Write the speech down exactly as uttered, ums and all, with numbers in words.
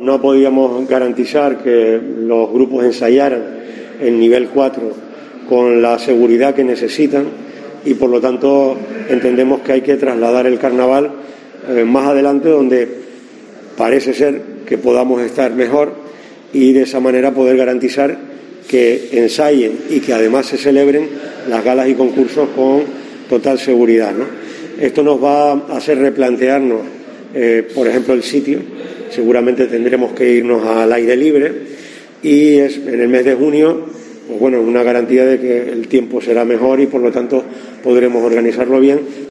no podíamos garantizar que los grupos ensayaran en nivel cuatro con la seguridad que necesitan y, por lo tanto, entendemos que hay que trasladar el carnaval eh, más adelante, donde parece ser que podamos estar mejor y de esa manera poder garantizar que ensayen y que además se celebren las galas y concursos con total seguridad, ¿no? Esto nos va a hacer replantearnos, eh, por ejemplo, el sitio. Seguramente tendremos que irnos al aire libre y es, en el mes de junio, pues bueno, una garantía de que el tiempo será mejor y por lo tanto podremos organizarlo bien.